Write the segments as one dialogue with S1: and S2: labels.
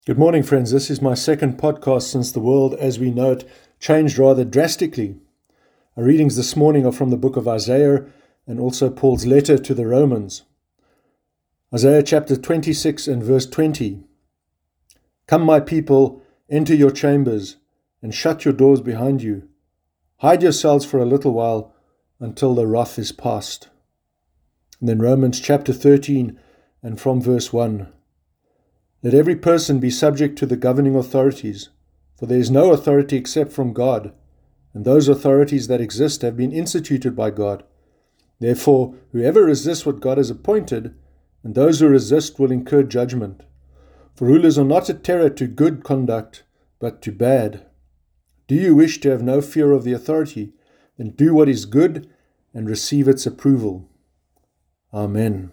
S1: Good morning, friends. This is my second podcast since the world, as we know it, changed rather drastically. Our readings this morning are from the book of Isaiah and also Paul's letter to the Romans. Isaiah chapter 26 and verse 20. Come, my people, enter your chambers and shut your doors behind you. Hide yourselves for a little while until the wrath is past. And then Romans chapter 13 and from verse 1. Let every person be subject to the governing authorities, for there is no authority except from God, and those authorities that exist have been instituted by God. Therefore, whoever resists what God has appointed, and those who resist will incur judgment. For rulers are not a terror to good conduct, but to bad. Do you wish to have no fear of the authority? Then do what is good and receive its approval. Amen.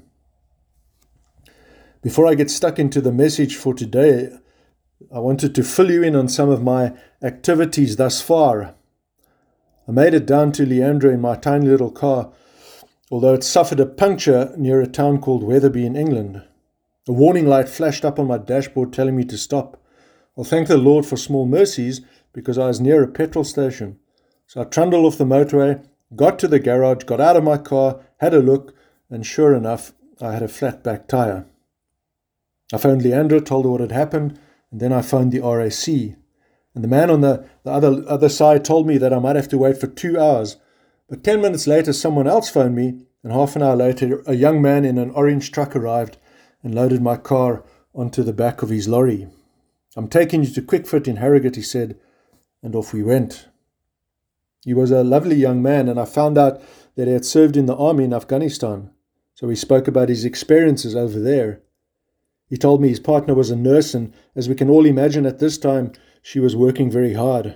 S1: Before I get stuck into the message for today, I wanted to fill you in on some of my activities thus far. I made it down to Leandra in my tiny little car, although it suffered a puncture near a town called Wetherby in England. A warning light flashed up on my dashboard telling me to stop. Well, thank the Lord for small mercies, because I was near a petrol station. So I trundled off the motorway, got to the garage, got out of my car, had a look, and sure enough, I had a flat back tire. I phoned Leandra, told her what had happened, and then I phoned the RAC. And the man on the other side told me that I might have to wait for 2 hours. But 10 minutes later, someone else phoned me, and half an hour later, a young man in an orange truck arrived and loaded my car onto the back of his lorry. I'm taking you to Quickfit in Harrogate, he said, and off we went. He was a lovely young man, and I found out that he had served in the army in Afghanistan. So we spoke about his experiences over there. He told me his partner was a nurse, and as we can all imagine at this time, she was working very hard.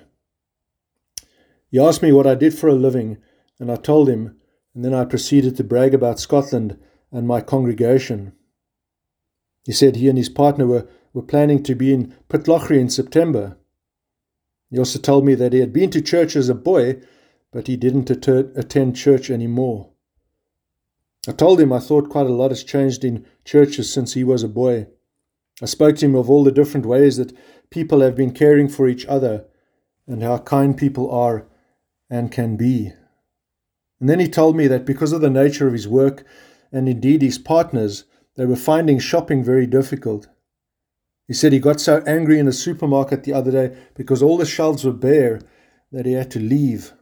S1: He asked me what I did for a living, and I told him, and then I proceeded to brag about Scotland and my congregation. He said he and his partner were planning to be in Pitlochry in September. He also told me that he had been to church as a boy, but he didn't attend church anymore. I told him I thought quite a lot has changed in churches since he was a boy. I spoke to him of all the different ways that people have been caring for each other and how kind people are and can be. And then he told me that because of the nature of his work and indeed his partners, they were finding shopping very difficult. He said he got so angry in a supermarket the other day because all the shelves were bare that he had to leave.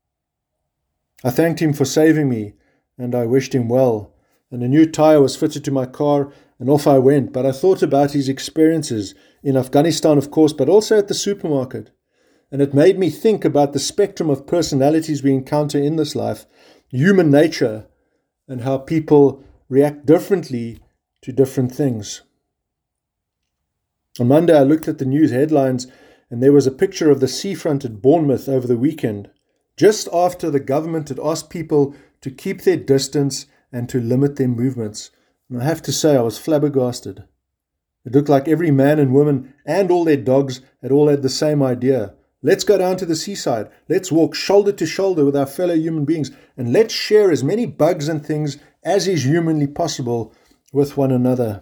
S1: I thanked him for saving me, and I wished him well, and a new tire was fitted to my car, and off I went. But I thought about his experiences in Afghanistan, of course, but also at the supermarket. And it made me think about the spectrum of personalities we encounter in this life, human nature, and how people react differently to different things. On Monday, I looked at the news headlines, and there was a picture of the seafront at Bournemouth over the weekend, just after the government had asked people to keep their distance and to limit their movements. And I have to say, I was flabbergasted. It looked like every man and woman and all their dogs had all had the same idea. Let's go down to the seaside. Let's walk shoulder to shoulder with our fellow human beings, and let's share as many bugs and things as is humanly possible with one another.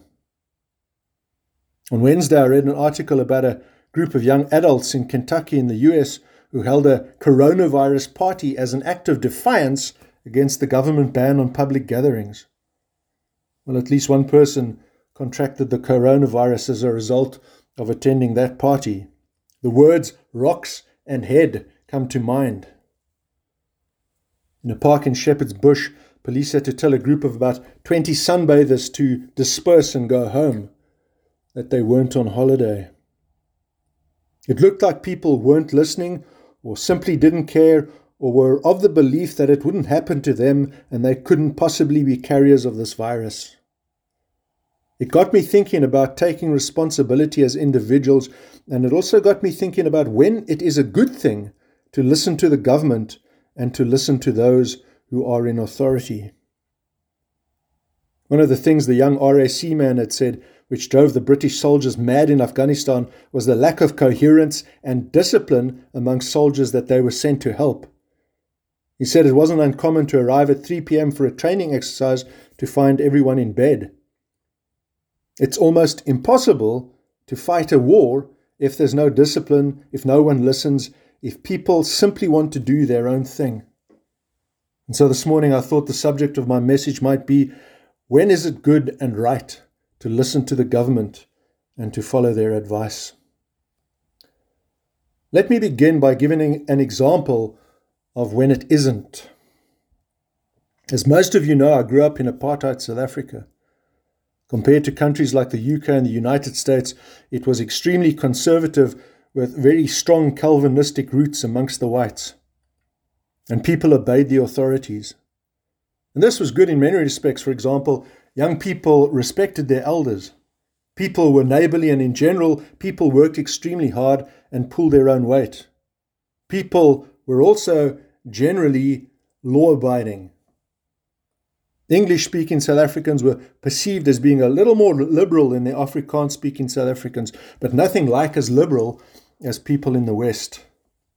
S1: On Wednesday, I read an article about a group of young adults in Kentucky in the US who held a coronavirus party as an act of defiance against the government ban on public gatherings. Well, at least one person contracted the coronavirus as a result of attending that party. The words rocks and head come to mind. In a park in Shepherd's Bush, police had to tell a group of about 20 sunbathers to disperse and go home, that they weren't on holiday. It looked like people weren't listening or simply didn't care, or were of the belief that it wouldn't happen to them and they couldn't possibly be carriers of this virus. It got me thinking about taking responsibility as individuals, and it also got me thinking about when it is a good thing to listen to the government and to listen to those who are in authority. One of the things the young RAC man had said, which drove the British soldiers mad in Afghanistan, was the lack of coherence and discipline amongst soldiers that they were sent to help. He said it wasn't uncommon to arrive at 3 p.m. for a training exercise to find everyone in bed. It's almost impossible to fight a war if there's no discipline, if no one listens, if people simply want to do their own thing. And so this morning I thought the subject of my message might be, when is it good and right to listen to the government and to follow their advice? Let me begin by giving an example of when it isn't. As most of you know, I grew up in apartheid South Africa. Compared to countries like the UK and the United States, it was extremely conservative with very strong Calvinistic roots amongst the whites. And people obeyed the authorities. And this was good in many respects. For example, young people respected their elders. People were neighborly, and in general, people worked extremely hard and pulled their own weight. People were also generally law-abiding. English-speaking South Africans were perceived as being a little more liberal than the Afrikaans-speaking South Africans, but nothing like as liberal as people in the West.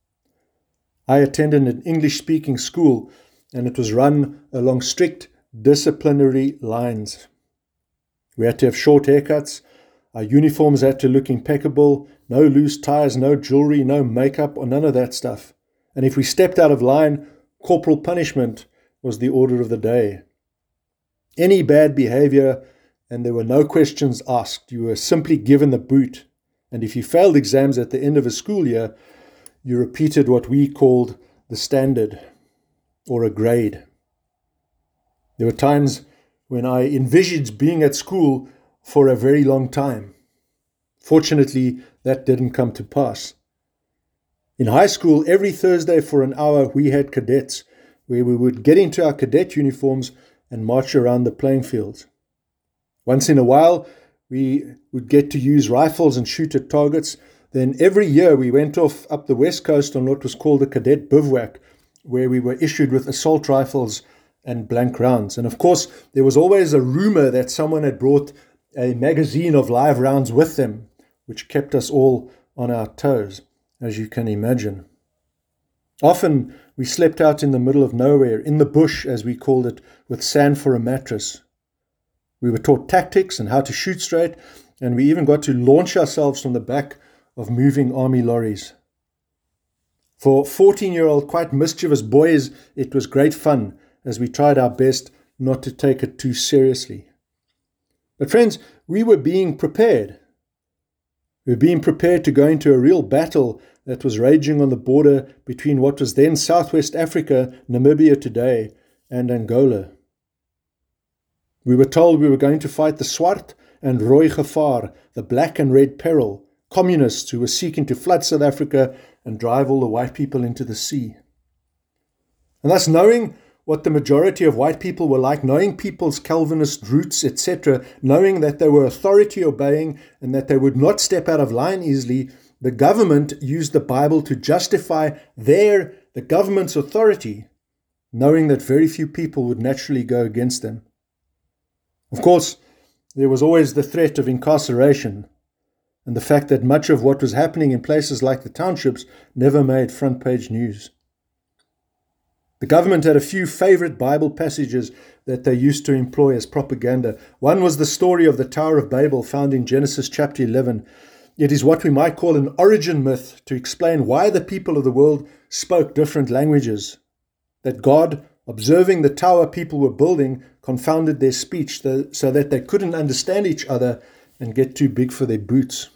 S1: I attended an English-speaking school, and it was run along strict disciplinary lines. We had to have short haircuts, our uniforms had to look impeccable, no loose ties, no jewelry, no makeup, or none of that stuff. And if we stepped out of line, corporal punishment was the order of the day. Any bad behavior, and there were no questions asked. You were simply given the boot. And if you failed exams at the end of a school year, you repeated what we called the standard, or a grade. There were times when I envisaged being at school for a very long time. Fortunately, that didn't come to pass. In high school, every Thursday for an hour, we had cadets, where we would get into our cadet uniforms and march around the playing fields. Once in a while, we would get to use rifles and shoot at targets. Then every year we went off up the west coast on what was called a cadet bivouac, where we were issued with assault rifles and blank rounds. And of course, there was always a rumor that someone had brought a magazine of live rounds with them, which kept us all on our toes, as you can imagine. Often we slept out in the middle of nowhere, in the bush as we called it, with sand for a mattress. We were taught tactics and how to shoot straight, and we even got to launch ourselves from the back of moving army lorries. For 14-year-old, quite mischievous boys, it was great fun as we tried our best not to take it too seriously. But friends, we were being prepared. We were being prepared to go into a real battle that was raging on the border between what was then Southwest Africa, Namibia today, and Angola. We were told we were going to fight the Swart and Rooi Gevaar, the black and red peril, communists who were seeking to flood South Africa and drive all the white people into the sea. And thus, knowing what the majority of white people were like, knowing people's Calvinist roots, etc., knowing that they were authority obeying and that they would not step out of line easily, the government used the Bible to justify the government's authority, knowing that very few people would naturally go against them. Of course, there was always the threat of incarceration, and the fact that much of what was happening in places like the townships never made front-page news. The government had a few favorite Bible passages that they used to employ as propaganda. One was the story of the Tower of Babel found in Genesis chapter 11. It is what we might call an origin myth to explain why the people of the world spoke different languages. That God, observing the tower people were building, confounded their speech so that they couldn't understand each other and get too big for their boots.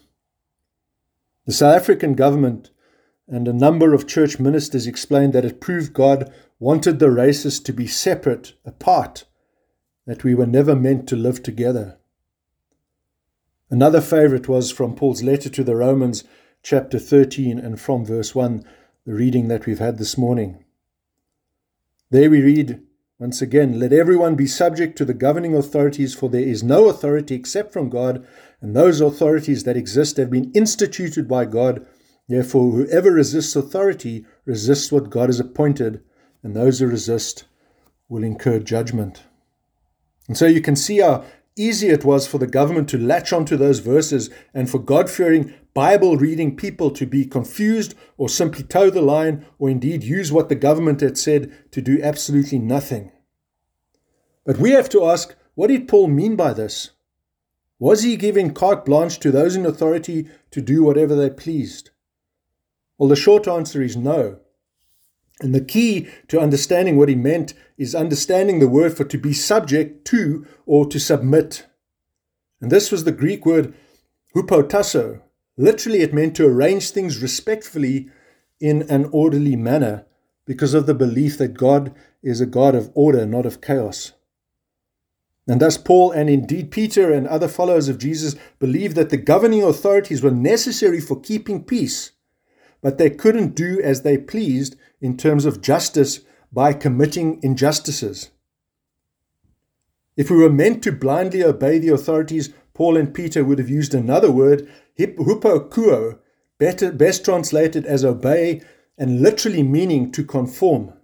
S1: The South African government and a number of church ministers explained that it proved God wanted the races to be separate, apart, that we were never meant to live together. Another favorite was from Paul's letter to the Romans, chapter 13, and from verse 1, the reading that we've had this morning. There we read, once again, let everyone be subject to the governing authorities, for there is no authority except from God, and those authorities that exist have been instituted by God. Therefore, whoever resists authority resists what God has appointed, and those who resist will incur judgment. And so you can see how easy it was for the government to latch onto those verses and for God-fearing, Bible-reading people to be confused or simply toe the line or indeed use what the government had said to do absolutely nothing. But we have to ask, what did Paul mean by this? Was he giving carte blanche to those in authority to do whatever they pleased? Well, the short answer is no. And the key to understanding what he meant is understanding the word for to be subject to or to submit. And this was the Greek word hupotasso. Literally, it meant to arrange things respectfully in an orderly manner because of the belief that God is a God of order, not of chaos. And thus Paul, and indeed Peter and other followers of Jesus, believed that the governing authorities were necessary for keeping peace, but they couldn't do as they pleased in terms of justice by committing injustices. If we were meant to blindly obey the authorities, Paul and Peter would have used another word, hupokuo, best translated as obey, and literally meaning to conform.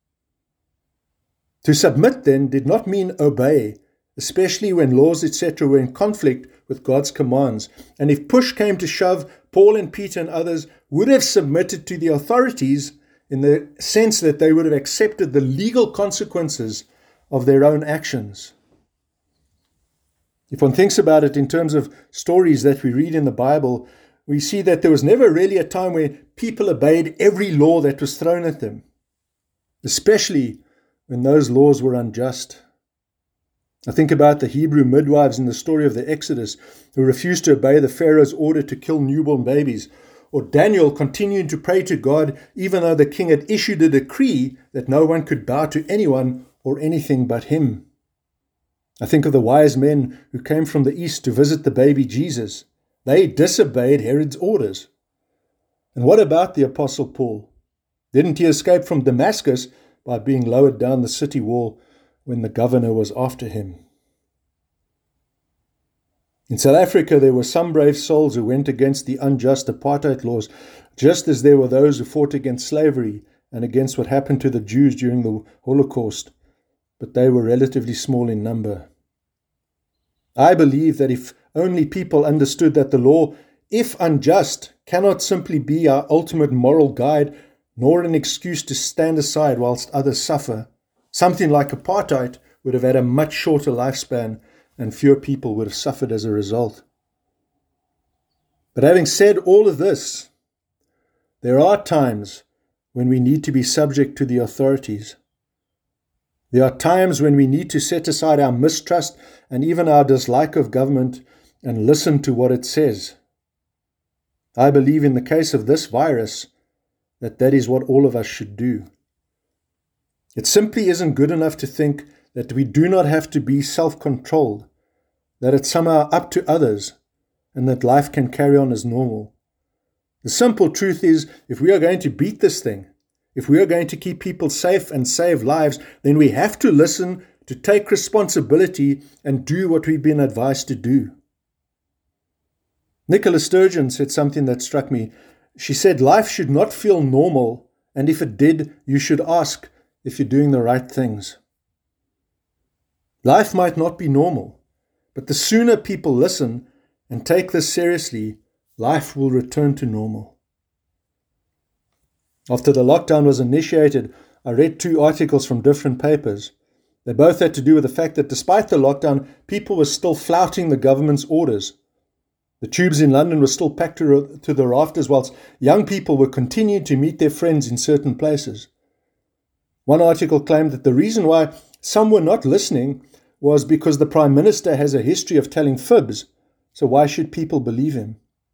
S1: To submit then did not mean obey, especially when laws, etc. were in conflict with God's commands. And if push came to shove, Paul and Peter and others would have submitted to the authorities in the sense that they would have accepted the legal consequences of their own actions. If one thinks about it in terms of stories that we read in the Bible, we see that there was never really a time where people obeyed every law that was thrown at them, especially when those laws were unjust. I think about the Hebrew midwives in the story of the Exodus who refused to obey the Pharaoh's order to kill newborn babies, or Daniel continuing to pray to God even though the king had issued a decree that no one could bow to anyone or anything but him. I think of the wise men who came from the east to visit the baby Jesus. They disobeyed Herod's orders. And what about the Apostle Paul? Didn't he escape from Damascus by being lowered down the city wall when the governor was after him? In South Africa, there were some brave souls who went against the unjust apartheid laws, just as there were those who fought against slavery and against what happened to the Jews during the Holocaust, but they were relatively small in number. I believe that if only people understood that the law, if unjust, cannot simply be our ultimate moral guide, nor an excuse to stand aside whilst others suffer, something like apartheid would have had a much shorter lifespan and fewer people would have suffered as a result. But having said all of this, there are times when we need to be subject to the authorities. There are times when we need to set aside our mistrust and even our dislike of government and listen to what it says. I believe in the case of this virus that is what all of us should do. It simply isn't good enough to think that we do not have to be self-controlled, that it's somehow up to others, and that life can carry on as normal. The simple truth is, if we are going to beat this thing, if we are going to keep people safe and save lives, then we have to listen, to take responsibility, and do what we've been advised to do. Nicola Sturgeon said something that struck me. She said, life should not feel normal, and if it did, you should ask if you're doing the right things. Life might not be normal, but the sooner people listen and take this seriously, life will return to normal. After the lockdown was initiated, I read 2 articles from different papers. They both had to do with the fact that despite the lockdown, people were still flouting the government's orders. The tubes in London were still packed to the rafters, whilst young people were continuing to meet their friends in certain places. One article claimed that the reason why some were not listening was because the Prime Minister has a history of telling fibs, so why should people believe him?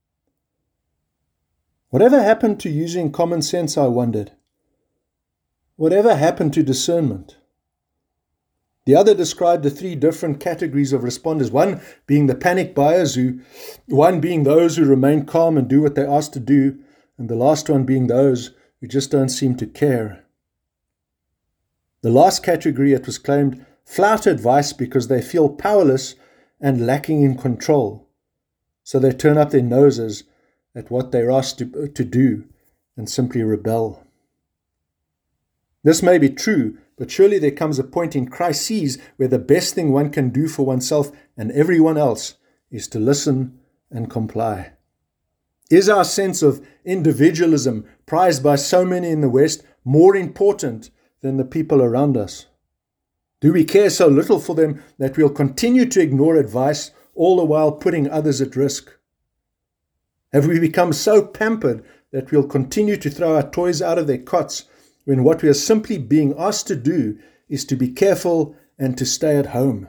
S1: Whatever happened to using common sense, I wondered? Whatever happened to discernment? The other described the 3 different categories of responders, one being the panic buyers, one being those who remain calm and do what they're asked to do, and the last one being those who just don't seem to care. The last category, it was claimed, flout advice because they feel powerless and lacking in control, so they turn up their noses at what they're asked to do and simply rebel. This may be true, but surely there comes a point in crises where the best thing one can do for oneself and everyone else is to listen and comply. Is our sense of individualism, prized by so many in the West, more important than the people around us? Do we care so little for them that we'll continue to ignore advice all the while putting others at risk? Have we become so pampered that we'll continue to throw our toys out of their cots when what we are simply being asked to do is to be careful and to stay at home?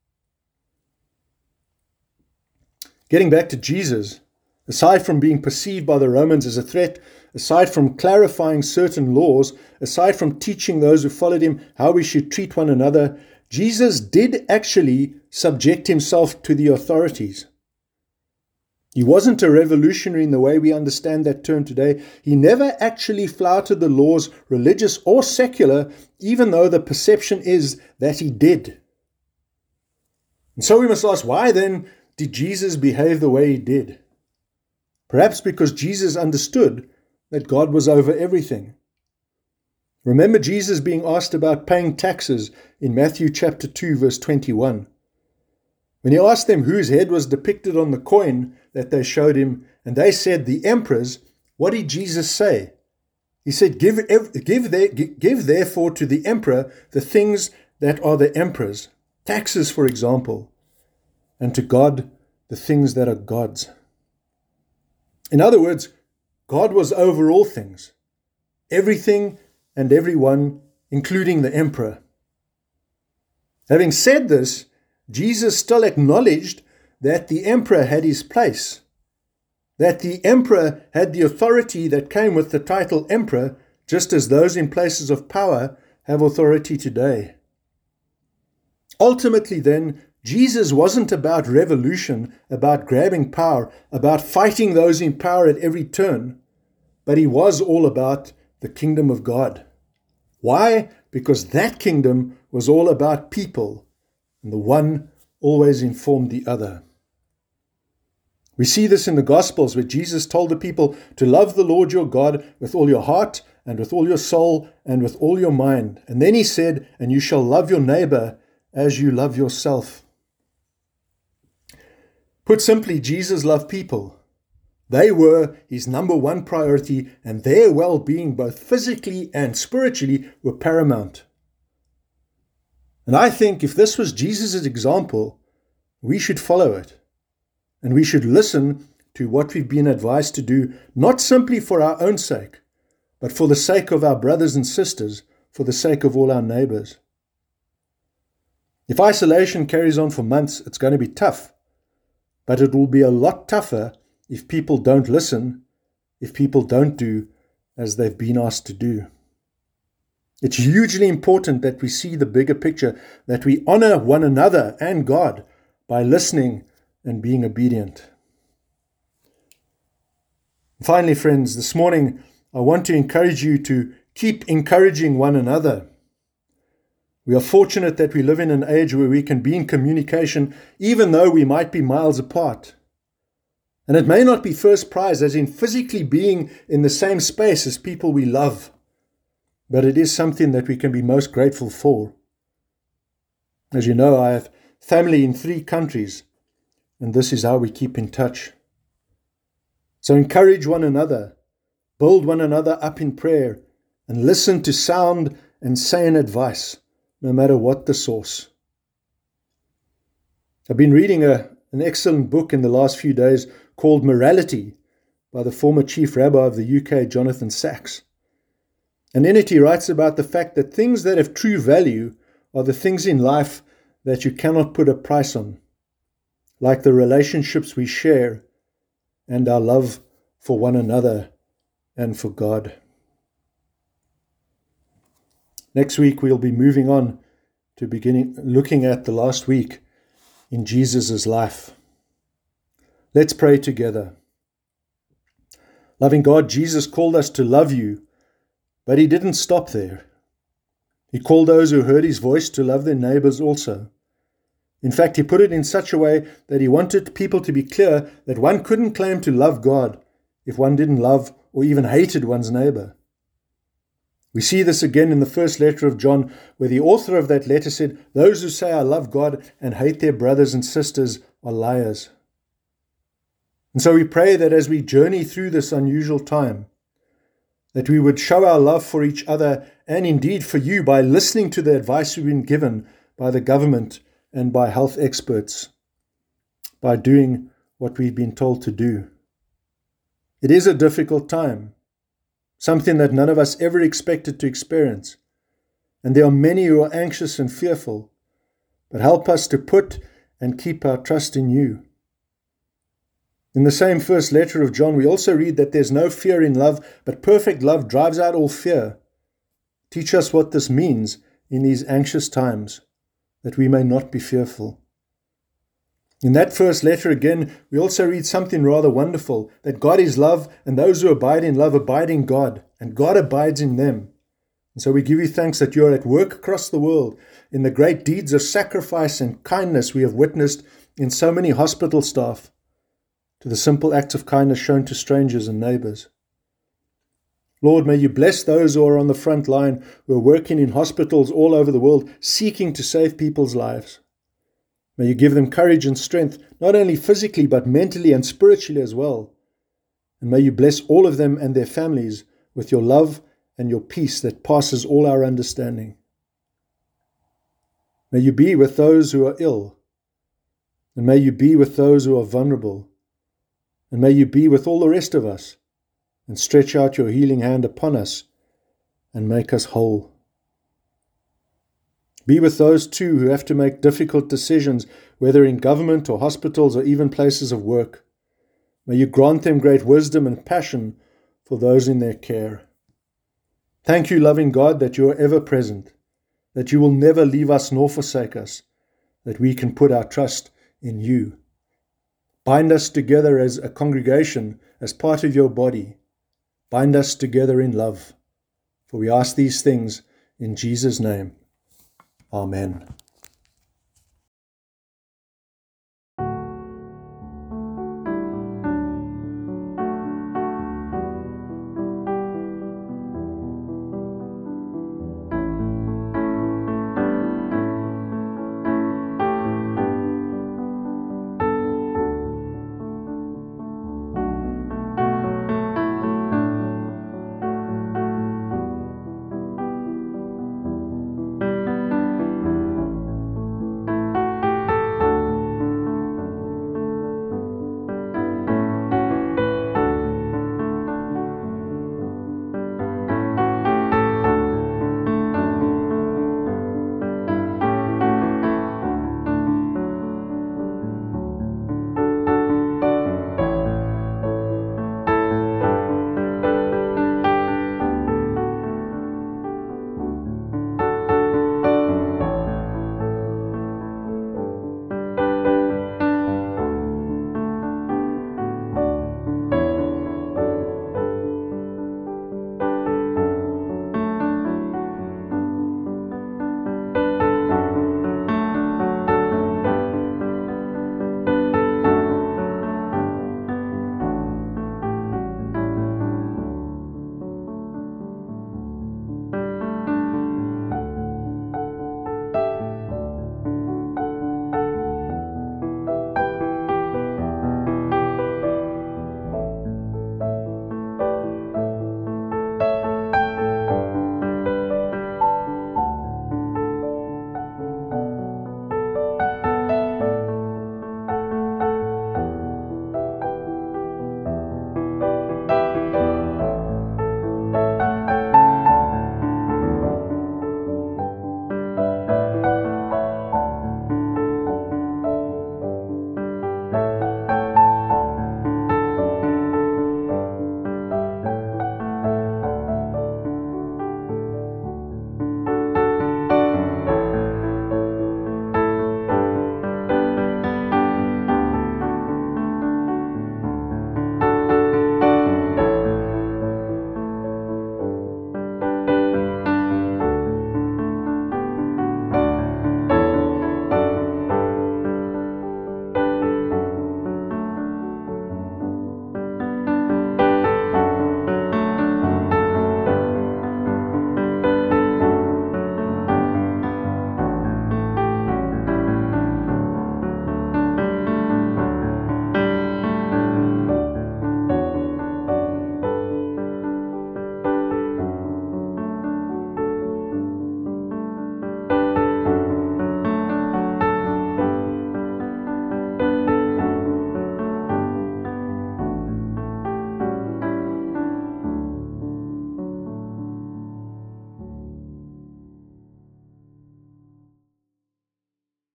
S1: Getting back to Jesus, aside from being perceived by the Romans as a threat, aside from clarifying certain laws, aside from teaching those who followed him how we should treat one another, Jesus did actually subject himself to the authorities. He wasn't a revolutionary in the way we understand that term today. He never actually flouted the laws, religious or secular, even though the perception is that he did. And so we must ask, why then did Jesus behave the way he did? Perhaps because Jesus understood that God was over everything. Remember Jesus being asked about paying taxes in Matthew chapter 2, verse 21. When he asked them whose head was depicted on the coin that they showed him, and they said the emperor's, what did Jesus say? He said, give therefore to the emperor the things that are the emperor's, taxes for example, and to God the things that are God's. In other words, God was over all things, everything and everyone, including the emperor. Having said this, Jesus still acknowledged that the emperor had his place, that the emperor had the authority that came with the title emperor, just as those in places of power have authority today. Ultimately then, Jesus wasn't about revolution, about grabbing power, about fighting those in power at every turn, but he was all about the kingdom of God. Why? Because that kingdom was all about people, and the one always informed the other. We see this in the Gospels where Jesus told the people to love the Lord your God with all your heart and with all your soul and with all your mind. And then he said, and you shall love your neighbor as you love yourself. Put simply, Jesus loved people. They were his number one priority, and their well-being, both physically and spiritually, were paramount. And I think if this was Jesus' example, we should follow it. And we should listen to what we've been advised to do, not simply for our own sake, but for the sake of our brothers and sisters, for the sake of all our neighbors. If isolation carries on for months, it's going to be tough. But it will be a lot tougher if people don't listen, if people don't do as they've been asked to do. It's hugely important that we see the bigger picture, that we honor one another and God by listening and being obedient. Finally, friends, this morning I want to encourage you to keep encouraging one another. We are fortunate that we live in an age where we can be in communication even though we might be miles apart. And it may not be first prize, as in physically being in the same space as people we love, but it is something that we can be most grateful for. As you know, I have family in 3 countries, and this is how we keep in touch. So encourage one another, build one another up in prayer, and listen to sound and sane advice, no matter what the source. I've been reading an excellent book in the last few days called Morality by the former Chief Rabbi of the UK, Jonathan Sacks. And in it he writes about the fact that things that have true value are the things in life that you cannot put a price on, like the relationships we share and our love for one another and for God. Next week we'll be moving on to looking at the last week in Jesus' life. Let's pray together. Loving God, Jesus called us to love you, but he didn't stop there. He called those who heard his voice to love their neighbors also. In fact, he put it in such a way that he wanted people to be clear that one couldn't claim to love God if one didn't love or even hated one's neighbor. We see this again in the first letter of John, where the author of that letter said, "Those who say I love God and hate their brothers and sisters are liars." And so we pray that as we journey through this unusual time, that we would show our love for each other and indeed for you by listening to the advice we've been given by the government and by health experts, by doing what we've been told to do. It is a difficult time, something that none of us ever expected to experience. And there are many who are anxious and fearful, but help us to put and keep our trust in you. In the same first letter of John, we also read that there's no fear in love, but perfect love drives out all fear. Teach us what this means in these anxious times, that we may not be fearful. In that first letter again, we also read something rather wonderful, that God is love, and those who abide in love abide in God, and God abides in them. And so we give you thanks that you are at work across the world in the great deeds of sacrifice and kindness we have witnessed in so many hospital staff, to the simple acts of kindness shown to strangers and neighbors. Lord, may you bless those who are on the front line, who are working in hospitals all over the world, seeking to save people's lives. May you give them courage and strength, not only physically, but mentally and spiritually as well. And may you bless all of them and their families with your love and your peace that passes all our understanding. May you be with those who are ill, and may you be with those who are vulnerable, and may you be with all the rest of us, and stretch out your healing hand upon us, and make us whole. Be with those too who have to make difficult decisions, whether in government or hospitals or even places of work. May you grant them great wisdom and passion for those in their care. Thank you, loving God, that you are ever present, that you will never leave us nor forsake us, that we can put our trust in you. Bind us together as a congregation, as part of your body. Bind us together in love. For we ask these things in Jesus' name. Amen.